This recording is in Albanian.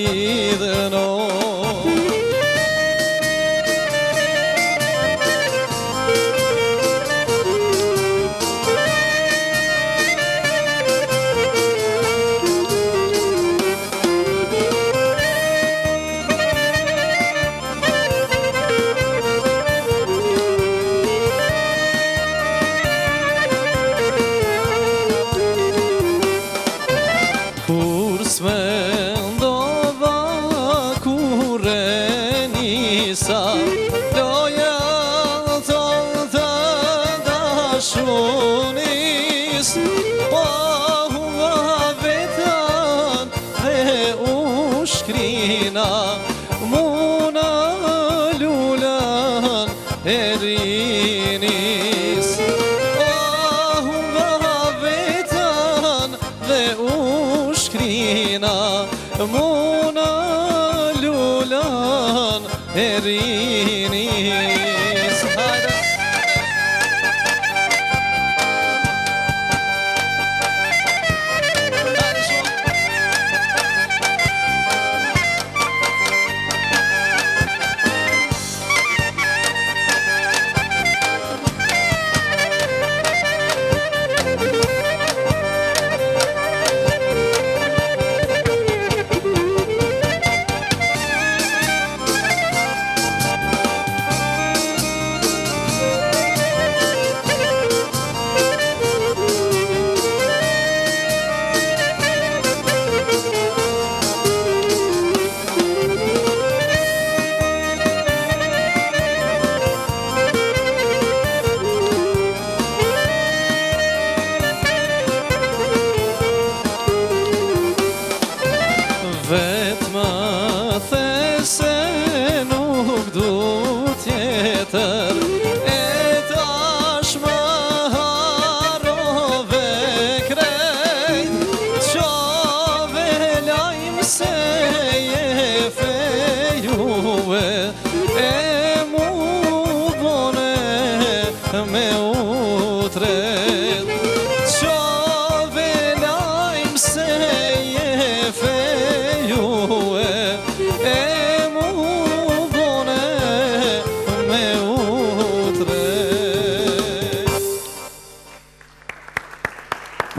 lidhëno. Kur s'mendova kure nisa, loja tonë të dashunis, po hua vetën dhe u shkrina, muna lullën e rinis. Po hua vetën dhe u shkrina, muna lullën e rinis. Hajde! Vetë më the se nuk du tjetër, e tash më harove krejt, qove lajmë se je fejue, e mu bone me